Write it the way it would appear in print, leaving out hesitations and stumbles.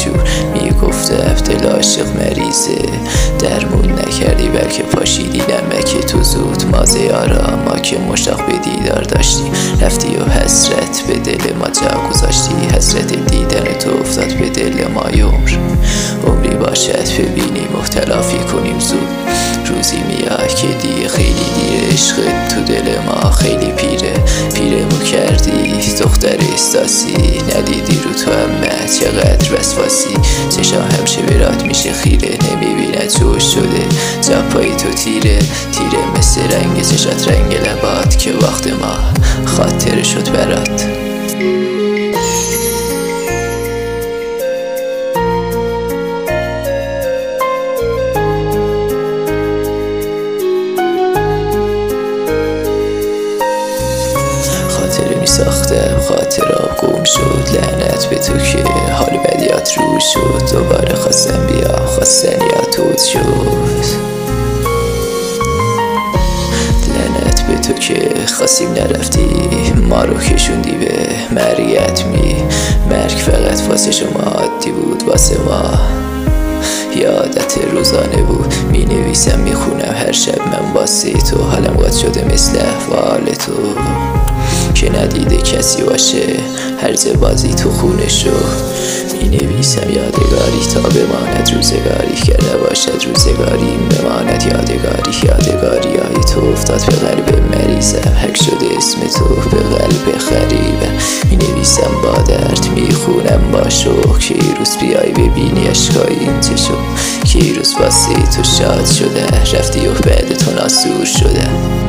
جور میگفتم دل عاشق مریضه، درمون نکردی بلکه پاشیدی نمک تو زود مازه یارا. ما که مشتاق به دیدار داشتی رفتی و حسرت به دل ما جا گذاشتی، حسرت دیدن تو افتاد به دل ما عمری باشد ببینیم و تلافی کنیم زود. روزی میاد که دیگه خیلی دیره، عشقت تو دل ما خیلی پیرمو کردی دختر استاسی، ندیدی رو تو همت چقدر وسواسی. چشام همشه برات میشه خیره، نمیبیند جوش شده جپایی تو تیره مثل رنگ چشات رنگ لبات که وقت ما خاطره شد برات. ساختم خاطرام گم شد، لعنت به تو که حال بدیات رو شد. دوباره خواستم بیا خواستن یا توت شد، لعنت به تو که خواستیم نرفتی ما رو کشوندی به مرگ. مرگ فقط واسه شما عادی بود، واسه ما یادت روزانه بود. می نویسم می خونم هر شب من واسه تو، حالم قد شده مثل احوال تو که ندیده کسی باشه هرزه بازی تو خونش رو. می نویسم یادگاری تا بماند روزگاری، که نباشد روزگاری بماند یادگاری های تو افتاد به قلب مریضم، حک شده اسم تو به قلب خریبم. می نویسم با درد می خونم با شوق که یه روز بیای ببینی اشکای این چشم، که یه روز واسه تو شاد شده رفتی و بعد تو ناسور شده.